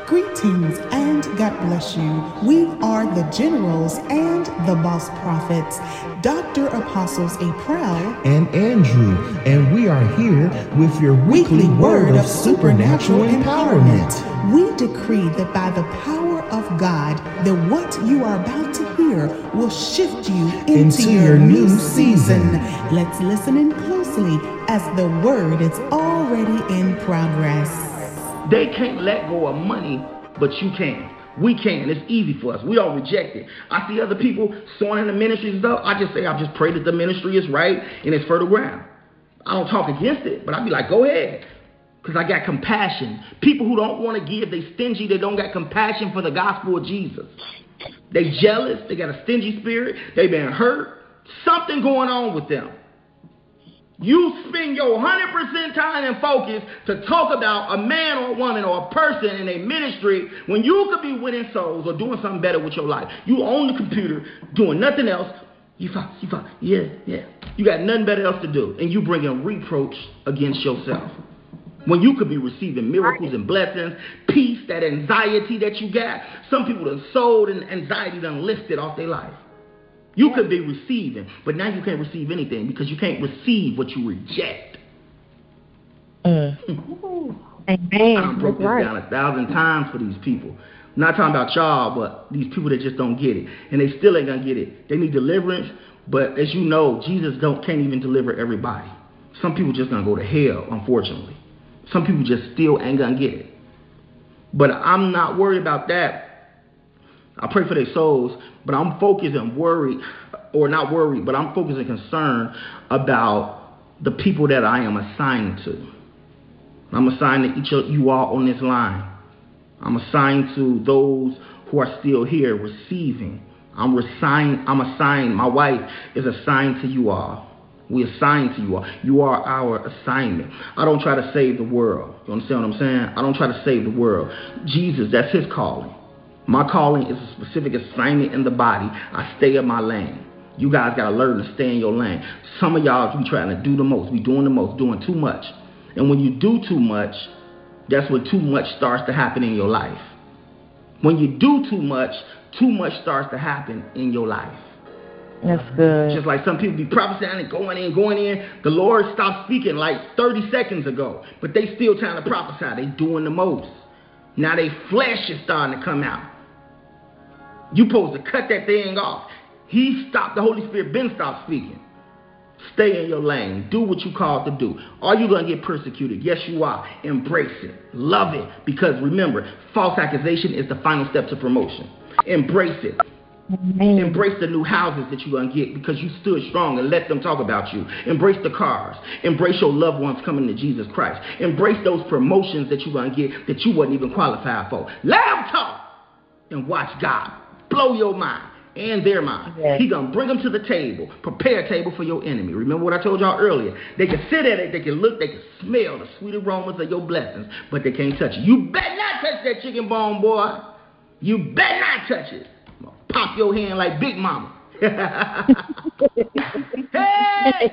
Greetings and God bless you. We are the Generals and the Boss Prophets, Dr. Apostles April and Andrew, and we are here with your weekly word of supernatural empowerment. We decree that by the power of God, that what you are about to hear will shift you into your new season. Let's listen in closely as the word is already in progress. They can't let go of money, but you can. We can. It's easy for us. We don't reject it. I see other people sowing in the ministry and stuff. I just pray that the ministry is right and it's fertile ground. I don't talk against it, but I be like, go ahead. Because I got compassion. People who don't want to give, they stingy. They don't got compassion for the gospel of Jesus. They jealous. They got a stingy spirit. They been hurt. Something going on with them. You spend your 100% time and focus to talk about a man or a woman or a person in a ministry when you could be winning souls or doing something better with your life. You own the computer, doing nothing else. You got nothing better else to do. And you bring a reproach against yourself. When you could be receiving miracles and blessings, peace, that anxiety that you got. Some people done sold and anxiety done lifted off their life. You could be receiving, but now you can't receive anything because you can't receive what you reject. Amen. I broke this down 1,000 times for these people. I'm not talking about y'all, but these people that just don't get it. And they still ain't going to get it. They need deliverance, but as you know, Jesus can't even deliver everybody. Some people just going to go to hell, unfortunately. Some people just still ain't going to get it. But I'm not worried about that. I pray for their souls, but I'm focused and worried, or not worried, but I'm focused and concerned about the people that I am assigned to. I'm assigned to each of you all on this line. I'm assigned to those who are still here receiving. I'm assigned, my wife is assigned to you all. We assigned to you all. You are our assignment. I don't try to save the world. You understand what I'm saying? I don't try to save the world. Jesus, that's his calling. My calling is a specific assignment in the body. I stay in my lane. You guys got to learn to stay in your lane. Some of y'all be trying to do the most, be doing the most, doing too much. And when you do too much, that's when too much starts to happen in your life. When you do too much starts to happen in your life. That's good. Just like some people be prophesying and going in. The Lord stopped speaking like 30 seconds ago, but they still trying to prophesy. They doing the most. Now they flesh is starting to come out. You supposed to cut that thing off. He stopped. The Holy Spirit been stopped speaking. Stay in your lane. Do what you called to do. Are you going to get persecuted? Yes, you are. Embrace it. Love it. Because remember, false accusation is the final step to promotion. Embrace it. Amen. Embrace the new houses that you're going to get because you stood strong and let them talk about you. Embrace the cars. Embrace your loved ones coming to Jesus Christ. Embrace those promotions that you're going to get that you wasn't even qualified for. Let them talk and watch God blow your mind and their mind. Yes. He's going to bring them to the table. Prepare a table for your enemy. Remember what I told y'all earlier. They can sit at it. They can look. They can smell the sweet aromas of your blessings, but they can't touch it. You better not touch that chicken bone, boy. You better not touch it. I'm going to pop your hand like Big Mama. Hey!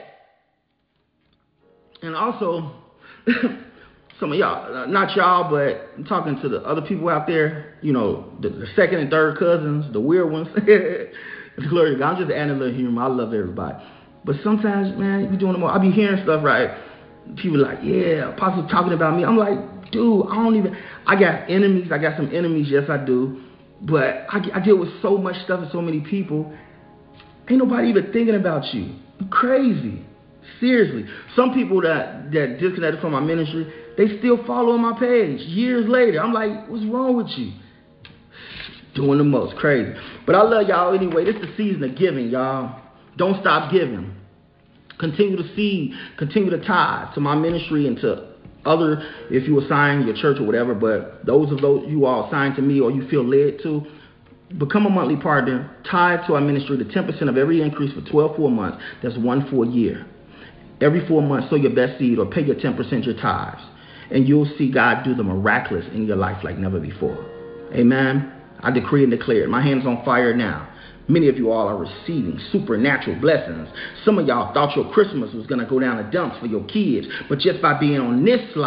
And also, some of y'all, not y'all, but I'm talking to the other people out there, you know, the second and third cousins, the weird ones. Glory to God. I'm just adding a little humor. I love everybody. But sometimes, man, you be doing them all. I be hearing stuff, right? People like, yeah, Apostle's talking about me. I'm like, dude, I got enemies. I got some enemies. Yes, I do. But I deal with so much stuff and so many people. Ain't nobody even thinking about you. You're crazy. Seriously. Some people that disconnected from my ministry, they still follow my page years later. I'm like, what's wrong with you? Doing the most. Crazy. But I love y'all anyway. This is the season of giving, y'all. Don't stop giving. Continue to seed. Continue to tithe to my ministry and to other, if you assign your church or whatever. But those you all assigned to me or you feel led to, become a monthly partner. Tithe to our ministry the 10% of every increase for 12 full months. That's one full year. Every 4 months, sow your best seed or pay your 10% your tithes. And you'll see God do the miraculous in your life like never before. Amen. I decree and declare it. My hand's on fire now. Many of you all are receiving supernatural blessings. Some of y'all thought your Christmas was going to go down the dumps for your kids. But just by being on this live,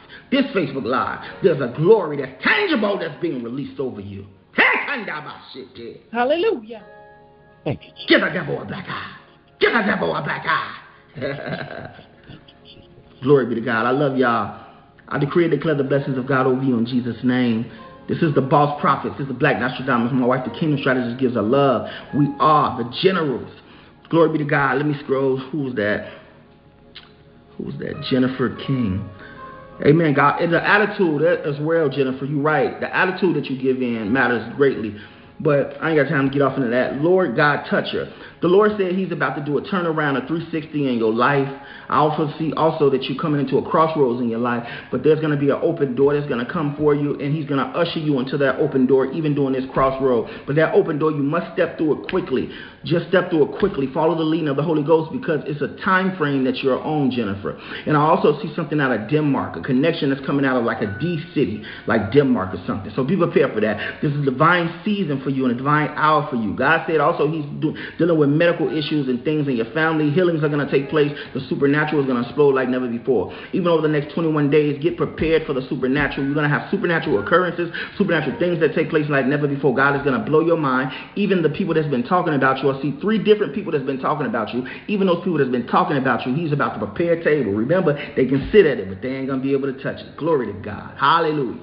this Facebook Live, there's a glory that's tangible that's being released over you. Hallelujah. Thank you. Give the devil a black eye. Give the devil a black eye. Glory be to God. I love y'all. I decree and declare the blessings of God over you in Jesus' name. This is the Boss Prophets. This is the Black Nostradamus. My wife, the Kingdom Strategist, gives her love. We are the generals. Glory be to God. Let me scroll. Who's that? Jennifer King. Amen, God. And the attitude as well, Jennifer, you're right. The attitude that you give in matters greatly. But I ain't got time to get off into that. Lord God, touch her. The Lord said he's about to do a turnaround, a 360 in your life. I also see that you're coming into a crossroads in your life, but there's going to be an open door that's going to come for you, and he's going to usher you into that open door, even during this crossroad. But that open door, you must step through it quickly. Just step through it quickly. Follow the leading of the Holy Ghost, because it's a time frame that you're on, Jennifer. And I also see something out of Denmark, a connection that's coming out of like a D city, like Denmark or something. So be prepared for that. This is a divine season for you and a divine hour for you. God said also he's dealing with medical issues and things in your family. Healings are going to take place. The supernatural is going to explode like never before. Even over the next 21 days, get prepared for the supernatural. You're going to have supernatural occurrences, supernatural things that take place like never before. God is going to blow your mind. Even the people that's been talking about you, I see 3 different people that's been talking about you. Even those people that's been talking about you, he's about to prepare a table. Remember, they can sit at it, but they ain't going to be able to touch it. Glory to God. Hallelujah.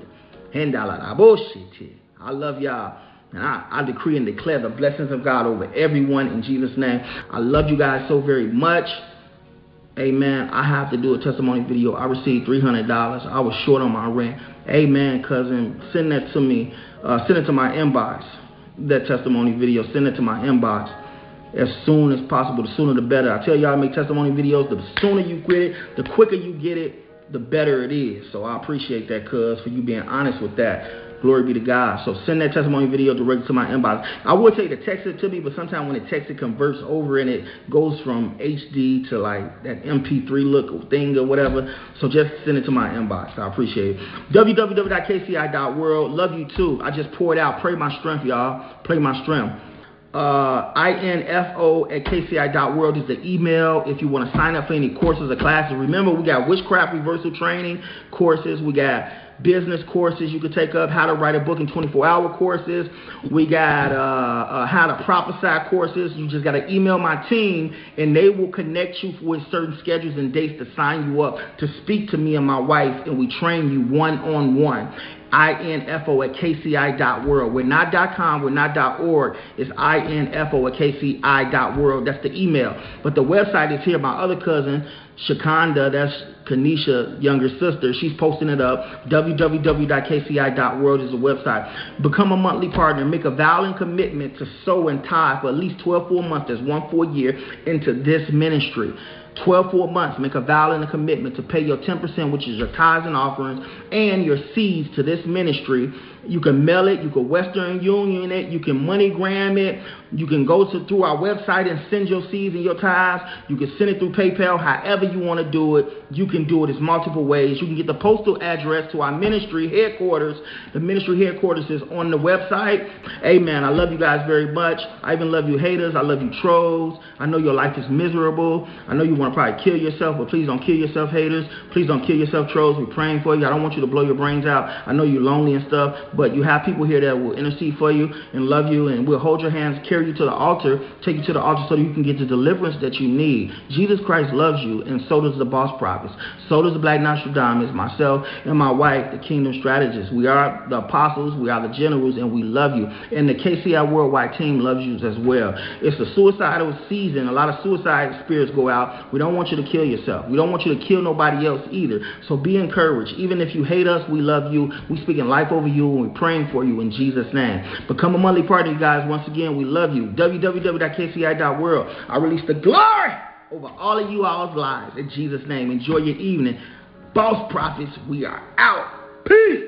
I love y'all. And I decree and declare the blessings of God over everyone in Jesus' name. I love you guys so very much. Amen. I have to do a testimony video. I received $300. I was short on my rent. Amen, cousin. Send that to me. Send it to my inbox. That testimony video. Send it to my inbox as soon as possible. The sooner the better. I tell y'all, I make testimony videos. The sooner you get it, the quicker you get it, the better it is. So I appreciate that, cuz, for you being honest with that. Glory be to God. So send that testimony video directly to my inbox. I would tell you to text it to me, but sometimes when it texts, it converts over and it goes from HD to like that MP3 look thing or whatever. So just send it to my inbox. I appreciate it. www.kci.world. Love you too. I just poured out. Pray my strength, y'all. Pray my strength. info@kci.world is the email if you want to sign up for any courses or classes. Remember, we got witchcraft reversal training courses. We got business courses you could take up, how to write a book in 24-hour courses. We got how to prophesy courses. You just got to email my team, and they will connect you with certain schedules and dates to sign you up to speak to me and my wife, and we train you one-on-one. info@kci.world. We're not .com, we're not .org. It's info@kci.world. That's the email. But the website is here. My other cousin, Shakanda, that's Kanisha's younger sister, she's posting it up. www.kci.world is the website. Become a monthly partner. Make a vow and commitment to sow and tithe for at least 12 full months. That's 1 full year into this ministry. 12 full months. Make a vow and a commitment to pay your 10%, which is your tithes and offerings, and your seeds to this ministry. You can mail it. You can Western Union it. You can MoneyGram it. You can go through our website and send your seeds and your tithes. You can send it through PayPal. However you want to do it, you can do it. It's multiple ways. You can get the postal address to our ministry headquarters. The ministry headquarters is on the website. Amen. I love you guys very much. I even love you haters. I love you trolls. I know your life is miserable. I know you want to probably kill yourself, but please don't kill yourself, haters. Please don't kill yourself, trolls. We're praying for you. I don't want you to blow your brains out. I know you're lonely and stuff, but you have people here that will intercede for you and love you, and we'll hold your hands, carry you to the altar, take you to the altar so that you can get the deliverance that you need. Jesus Christ loves you, and so does the Boss Prophets. So does the Black Nostradamus, myself, and my wife, the Kingdom Strategist. We are the apostles, we are the generals, and we love you. And the KCI Worldwide team loves you as well. It's a suicidal season. A lot of suicide spirits go out. We don't want you to kill yourself. We don't want you to kill nobody else either. So be encouraged. Even if you hate us, we love you. We speaking life over you, and we're praying for you in Jesus' name. Become a monthly partner, you guys. Once again, we love you. www.kci.world. I release the glory over all of you all's lives in Jesus' name. Enjoy your evening. Boss Prophets, we are out. Peace.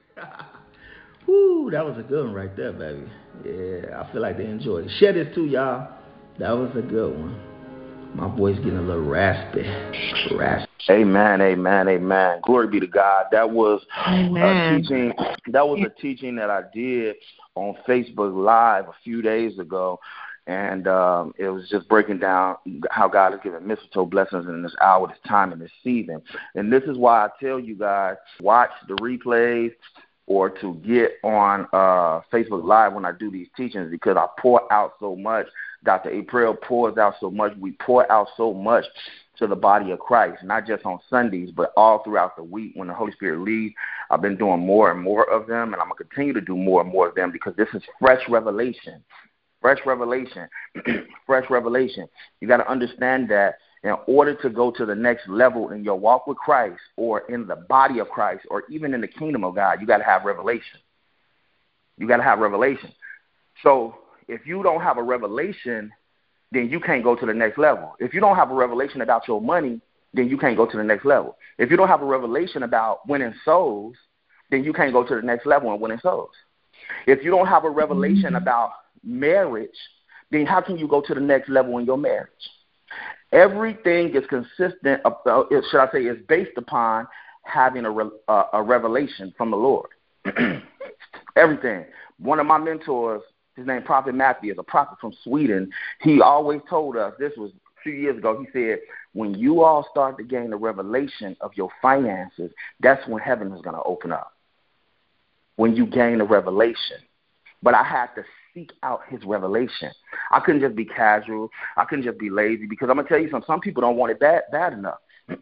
Woo, that was a good one right there, baby. Yeah, I feel like they enjoyed it. Share this too, y'all. That was a good one. My voice getting a little raspy. Amen, amen, amen. Glory be to God. That was a teaching. That was a teaching that I did on Facebook Live a few days ago. And it was just breaking down how God has given mistletoe blessings in this hour, this time, and this season. And this is why I tell you guys, watch the replays or to get on Facebook Live when I do these teachings, because I pour out so much. Dr. April pours out so much. We pour out so much to the body of Christ, not just on Sundays, but all throughout the week when the Holy Spirit leads. I've been doing more and more of them, and I'm going to continue to do more and more of them, because this is fresh revelation. Fresh revelation. Fresh revelation. You got to understand that in order to go to the next level in your walk with Christ, or in the body of Christ, or even in the kingdom of God, you got to have revelation. You got to have revelation. So if you don't have a revelation, then you can't go to the next level. If you don't have a revelation about your money, then you can't go to the next level. If you don't have a revelation about winning souls, then you can't go to the next level in winning souls. If you don't have a revelation about marriage, then how can you go to the next level in your marriage? Everything is consistent, should I say, is based upon having a revelation from the Lord. Everything. One of my mentors, his name Prophet Matthew, is a prophet from Sweden. He always told us, this was a few years ago, he said, when you all start to gain the revelation of your finances, that's when heaven is going to open up. When you gain a revelation. But I had to seek out his revelation. I couldn't just be casual. I couldn't just be lazy, because I'm going to tell you something. Some people don't want it bad enough.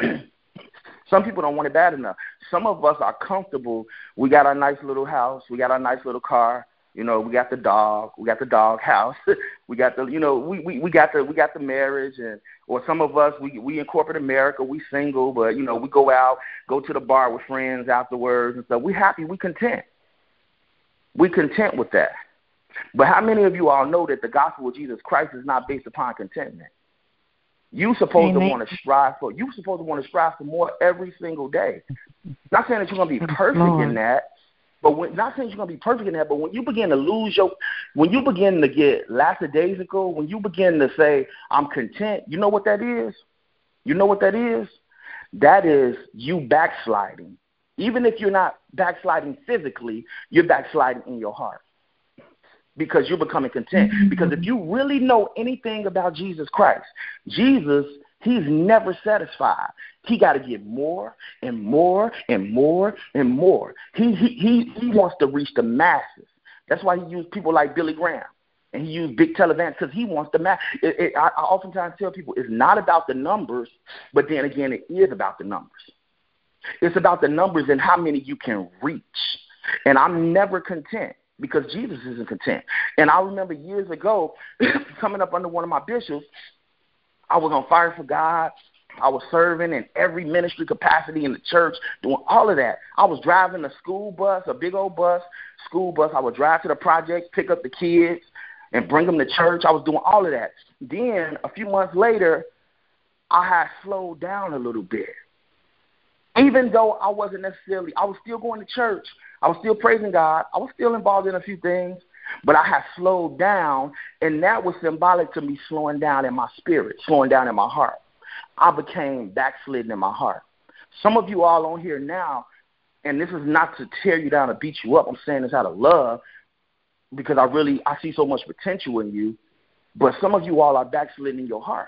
Some people don't want it bad enough. Some of us are comfortable. We got our nice little house. We got our nice little car. You know, we got the dog. We got the dog house. We got the, we got the marriage, and or some of us we in corporate America. We single, but we go out, go to the bar with friends afterwards and stuff. We happy. We content. We content with that. But how many of you all know that the gospel of Jesus Christ is not based upon contentment? You're supposed to want to strive for. You're supposed to want to strive for more every single day. Not saying that you're going to be perfect in that. But not saying you're going to be perfect in that, but when you begin to when you begin to get lackadaisical, when you begin to say, I'm content, you know what that is? You know what that is? That is you backsliding. Even if you're not backsliding physically, you're backsliding in your heart, because you're becoming content. Because if you really know anything about Jesus Christ, Jesus, he's never satisfied. He got to give more and more and more and more. He wants to reach the masses. That's why he used people like Billy Graham, and he used big televangelists, because he wants the mass. I oftentimes tell people it's not about the numbers, but then again, it is about the numbers. It's about the numbers and how many you can reach. And I'm never content, because Jesus isn't content. And I remember years ago, coming up under one of my bishops, I was on fire for God. I was serving in every ministry capacity in the church, doing all of that. I was driving a school bus, a big old school bus. I would drive to the project, pick up the kids, and bring them to church. I was doing all of that. Then a few months later, I had slowed down a little bit. Even though I was still going to church. I was still praising God. I was still involved in a few things. But I had slowed down, and that was symbolic to me slowing down in my spirit, slowing down in my heart. I became backslidden in my heart. Some of you all on here now, and this is not to tear you down or beat you up. I'm saying this out of love, because I see so much potential in you. But some of you all are backslidden in your heart.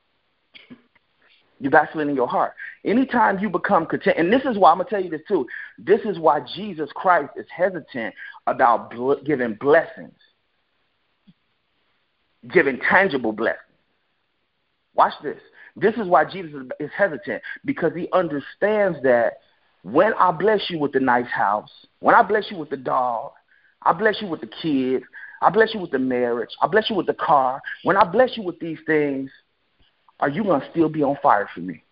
You're backsliding in your heart. Anytime you become content, and this is why I'm going to tell you this too. This is why Jesus Christ is hesitant about giving blessings, giving tangible blessings. Watch this. This is why Jesus is hesitant, because he understands that when I bless you with the nice house, when I bless you with the dog, I bless you with the kids, I bless you with the marriage, I bless you with the car, when I bless you with these things, are you going to still be on fire for me?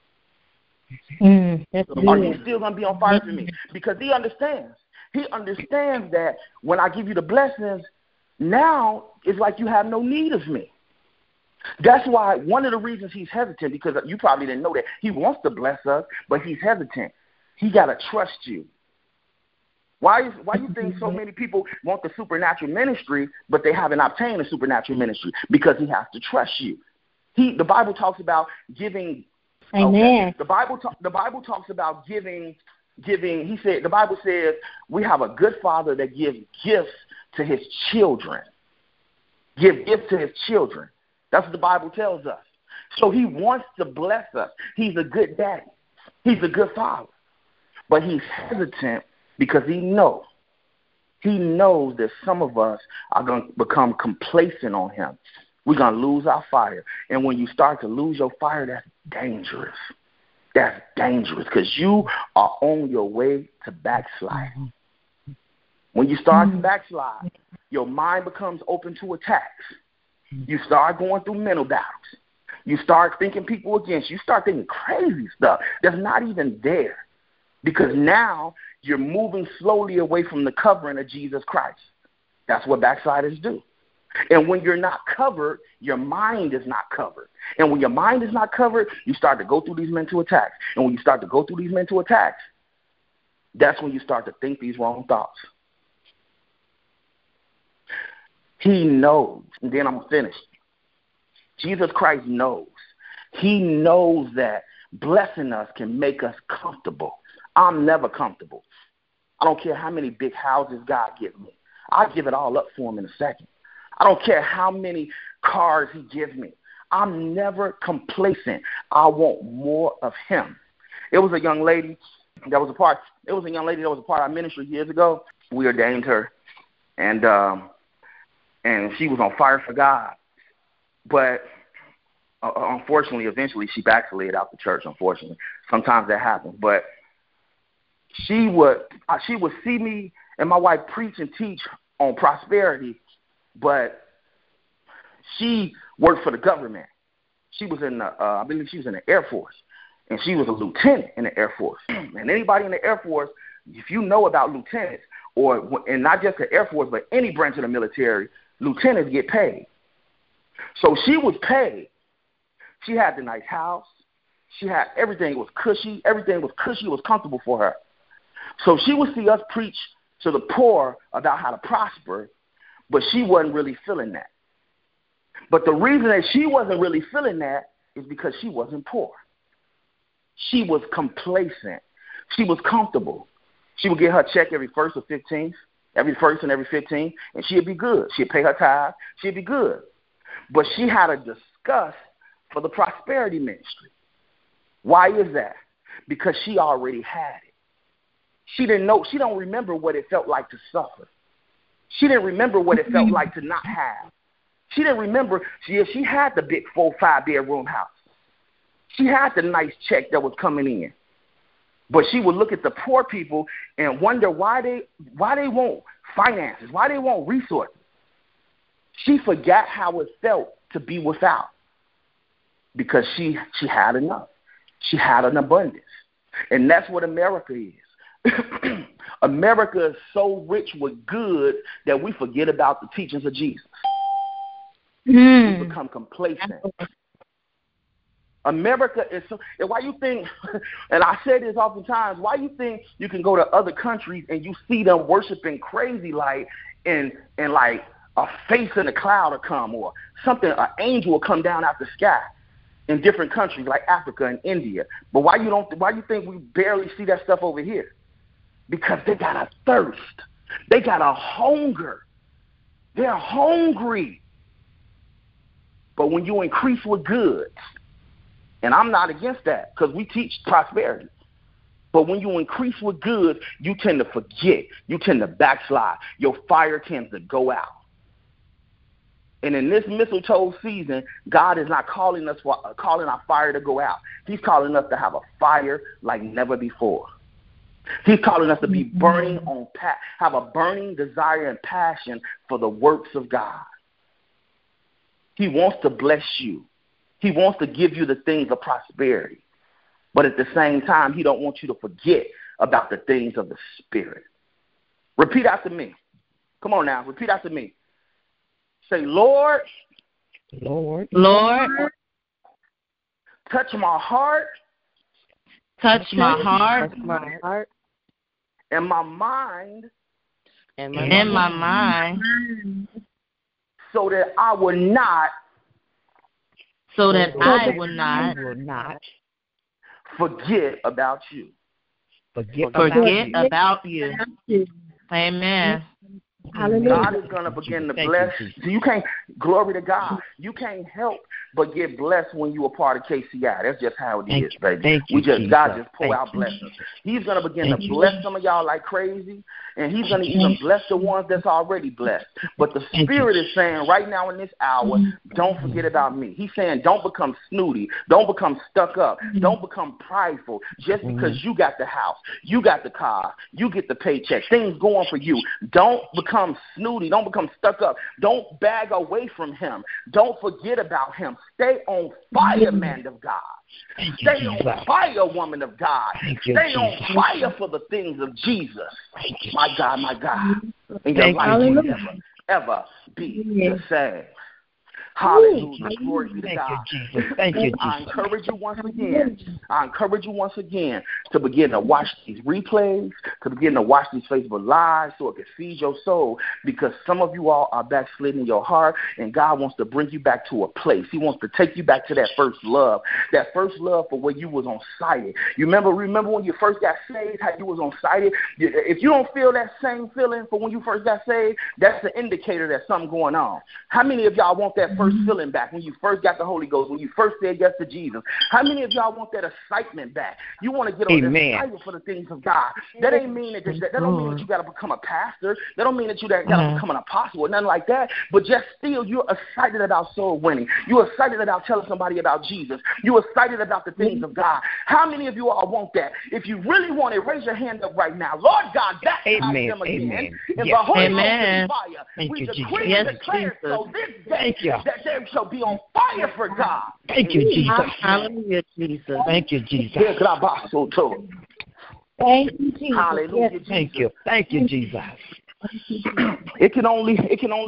Are you still going to be on fire for me? Because he understands. He understands that when I give you the blessings, now it's like you have no need of me. That's why one of the reasons he's hesitant, because you probably didn't know that, he wants to bless us, but he's hesitant. He got to trust you. Why you think so many people want the supernatural ministry, but they haven't obtained the supernatural ministry? Because he has to trust you. The Bible talks about giving. Amen. Okay. The Bible talks about giving. He said, the Bible says we have a good Father that gives gifts to his children. give gifts to his children. That's what the Bible tells us. So he wants to bless us. He's a good daddy. He's a good father. But he's hesitant because he knows that some of us are going to become complacent on him. We're going to lose our fire. And when you start to lose your fire, that's dangerous. That's dangerous because you are on your way to backslide. When you start to backslide, your mind becomes open to attacks. You start going through mental battles. You start thinking people against you. You start thinking crazy stuff that's not even there because now you're moving slowly away from the covering of Jesus Christ. That's what backsliders do. And when you're not covered, your mind is not covered. And when your mind is not covered, you start to go through these mental attacks. And when you start to go through these mental attacks, that's when you start to think these wrong thoughts. He knows. And then I'm finished. Jesus Christ knows. He knows that blessing us can make us comfortable. I'm never comfortable. I don't care how many big houses God gives me. I'll give it all up for him in a second. I don't care how many cars he gives me. I'm never complacent. I want more of him. It was a young lady that was a part of our ministry years ago. We ordained her, and she was on fire for God. But unfortunately, eventually she backslid out the church, unfortunately. Sometimes that happens. But she would see me and my wife preach and teach on prosperity, but she worked for the government. She was in I believe she was in the Air Force, and she was a lieutenant in the Air Force. And anybody in the Air Force, if you know about lieutenants, and not just the Air Force, but any branch of the military, lieutenants get paid. So she was paid. She had the nice house. She had everything. It was cushy. Everything was cushy. It was comfortable for her. So she would see us preach to the poor about how to prosper, but she wasn't really feeling that. But the reason that she wasn't really feeling that is because she wasn't poor. She was complacent. She was comfortable. She would get her check every 1st or 15th, every 1st and every 15th, and she'd be good. She'd pay her tithe. She'd be good. But she had a disgust for the prosperity ministry. Why is that? Because she already had it. She didn't know. She don't remember what it felt like to suffer. She didn't remember what it felt like to not have. She didn't remember. She had the big 4-5 bedroom house. She had the nice check that was coming in. But she would look at the poor people and wonder why they want finances, why they want resources. She forgot how it felt to be without because she had enough. She had an abundance. And that's what America is. America is so rich with good that we forget about the teachings of Jesus. We become complacent. America is so, and why you think, and I say this oftentimes, why you think you can go to other countries and you see them worshiping crazy like, and like a face in the cloud will come or something, an angel will come down out the sky in different countries like Africa and India. But why you think we barely see that stuff over here? Because they got a thirst. They got a hunger. They're hungry. But when you increase with goods, and I'm not against that because we teach prosperity, but when you increase with goods, you tend to forget. You tend to backslide. Your fire tends to go out. And in this mistletoe season, God is not calling our fire to go out. He's calling us to have a fire like never before. He's calling us to be burning have a burning desire and passion for the works of God. He wants to bless you. He wants to give you the things of prosperity. But at the same time, he don't want you to forget about the things of the Spirit. Repeat after me. Come on now. Repeat after me. Say, Lord. Lord. Touch my heart. Touch my heart. And my mind. And my mind. So that I will not. Forget about you. Forget about you. Amen. Hallelujah. God is going to begin to bless. So you can't, glory to God, you can't help but get blessed when you are part of KCI. That's just how it is, baby. God just pour out blessings. He's going to begin to bless some of y'all like crazy, and he's going to even bless the ones that's already blessed. But the Spirit is saying right now in this hour, don't forget about me. He's saying don't become snooty. Don't become stuck up. Don't become prideful just because you got the house, you got the car, you get the paycheck, things going for you. Don't become snooty. Don't become stuck up. Don't bag away from him. Don't forget about him. Stay on fire, man of God. Stay on fire, woman of God. Stay on fire for the things of Jesus. My God, my God. And your life will never, ever be the same. Hallelujah. Glory be to God. Thank you, Jesus. I encourage you once again to begin to watch these replays, to begin to watch these Facebook Lives so it can feed your soul, because some of you all are backsliding in your heart, and God wants to bring you back to a place. He wants to take you back to that first love for where you was on sighted. You remember when you first got saved, how you was on sighted? If you don't feel that same feeling for when you first got saved, that's the indicator that something going on. How many of y'all want that first feeling back when you first got the Holy Ghost, when you first said yes to Jesus? How many of y'all want that excitement back? You want to get on excited for the things of God. That ain't mean that don't mean that you got to become a pastor. That don't mean that you got to become an apostle or nothing like that. But just still, you're excited about soul winning. You're excited about telling somebody about Jesus. You're excited about the things of God. How many of you all want that? If you really want it, raise your hand up right now. Lord God, baptize them again in the Holy Ghost and fire. We decree and declare so this day that they shall be on fire for God. Thank you, Jesus. Hallelujah, Jesus. Thank you, Jesus. Thank you, Jesus. Hallelujah, Yes. Jesus. Thank you, Jesus. It can only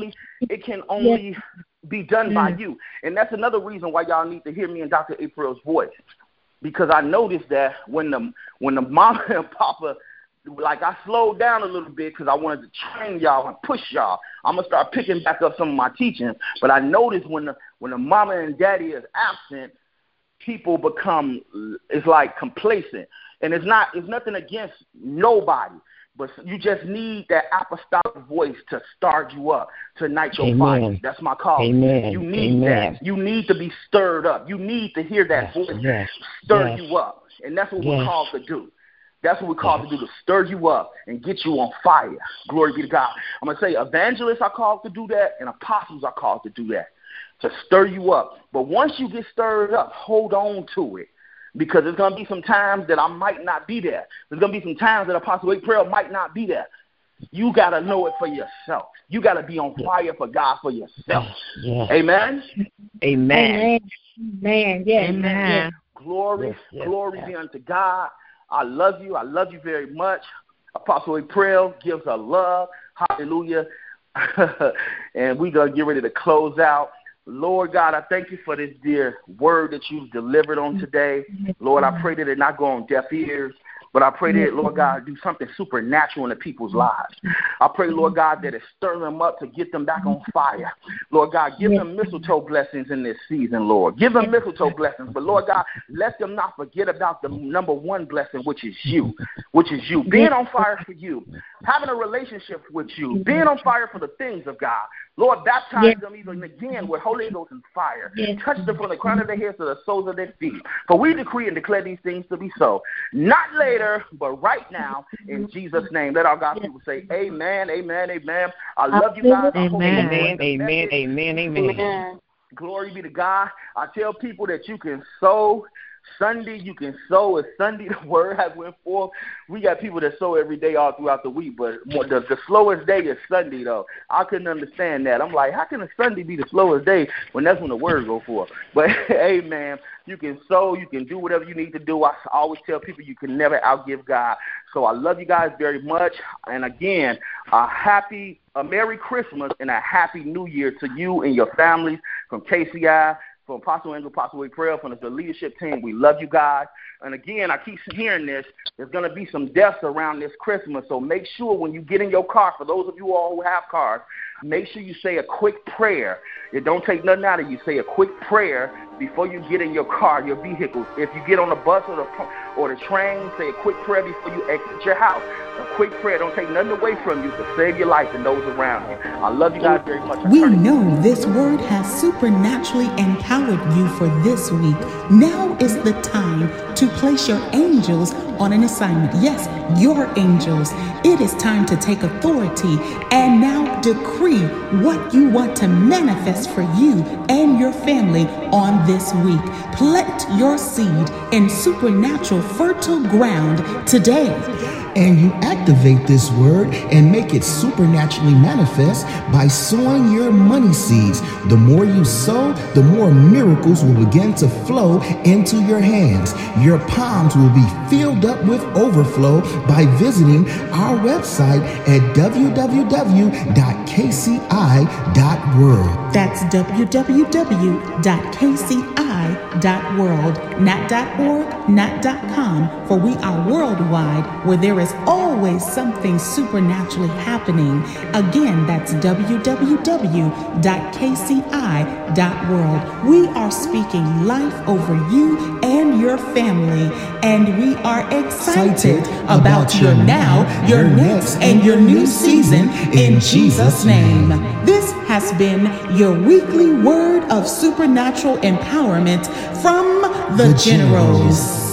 be done by you. And that's another reason why y'all need to hear me and Dr. April's voice. Because I noticed that when the mama and papa, like, I slowed down a little bit because I wanted to train y'all and push y'all. I'm going to start picking back up some of my teaching. But I noticed when the mama and daddy is absent, people become, it's like complacent. And it's nothing against nobody, but you just need that apostolic voice to start you up, to ignite your fire. That's my call. Amen. You need that. You need to be stirred up. You need to hear that voice stir you up. And that's what we're called to do. That's what we're called to do, to stir you up and get you on fire. Glory be to God. I'm going to say evangelists are called to do that, and apostles are called to do that, to stir you up. But once you get stirred up, hold on to it, because there's going to be some times that I might not be there. There's going to be some times that Apostle April might not be there. You got to know it for yourself. You got to be on fire for God for yourself. Amen? Amen. Amen. Yes. Amen. Glory be unto God. I love you. I love you very much. Apostle April gives her love. Hallelujah. And we're going to get ready to close out. Lord God, I thank you for this dear word that you've delivered on today. Lord, I pray that it not go on deaf ears, but I pray that, Lord God, do something supernatural in the people's lives. I pray, Lord God, that it stir them up to get them back on fire. Lord God, give them mistletoe blessings in this season, Lord. Give them mistletoe blessings. But, Lord God, let them not forget about the number one blessing, which is you. Being on fire for you. Having a relationship with you. Being on fire for the things of God. Lord, baptize them even again with Holy Ghost and fire. Touch them from the crown of their heads to the soles of their feet. For we decree and declare these things to be so. Not later, but right now, in Jesus' name. Let our God people say amen, amen, amen. I love you guys. Amen, amen, amen, amen. Glory be to God. I tell people that you can sow. Sunday, you can sow. It's Sunday, the word has went forth. We got people that sow every day all throughout the week, but the slowest day is Sunday, though. I couldn't understand that. I'm like, how can a Sunday be the slowest day when that's when the word go forth? But, hey, man, you can sow. You can do whatever you need to do. I always tell people you can never outgive God. So I love you guys very much. And, again, a Merry Christmas and a Happy New Year to you and your families from KCI. from Apostle Angel, Apostle Wade Prayer, from the leadership team. We love you guys. And again, I keep hearing this. There's going to be some deaths around this Christmas. So make sure when you get in your car, for those of you all who have cars, make sure you say a quick prayer. It don't take nothing out of you. Say a quick prayer before you get in your car, your vehicle. If you get on the bus or the train, say a quick prayer before you exit your house. A quick prayer don't take nothing away from you to save your life and those around you. I love you guys very much. We know this word has supernaturally empowered you for this week. Now is the time to place your angels on an assignment. Yes, your angels. It is time to take authority and now decree what you want to manifest for you and your family on this week. Plant your seed in supernatural fertile ground today. And you activate this word and make it supernaturally manifest by sowing your money seeds. The more you sow, the more miracles will begin to flow into your hands. Your palms will be filled up with overflow by visiting our website at www.kci.world. That's www.kci.world, not .org, not .com, for we are worldwide, where there is always something supernaturally happening. Again, that's www.kci.world. We are speaking life over you and your family, and we are excited about your now, your next, and your new season in Jesus' name. This has been your weekly word of supernatural empowerment from the Generals.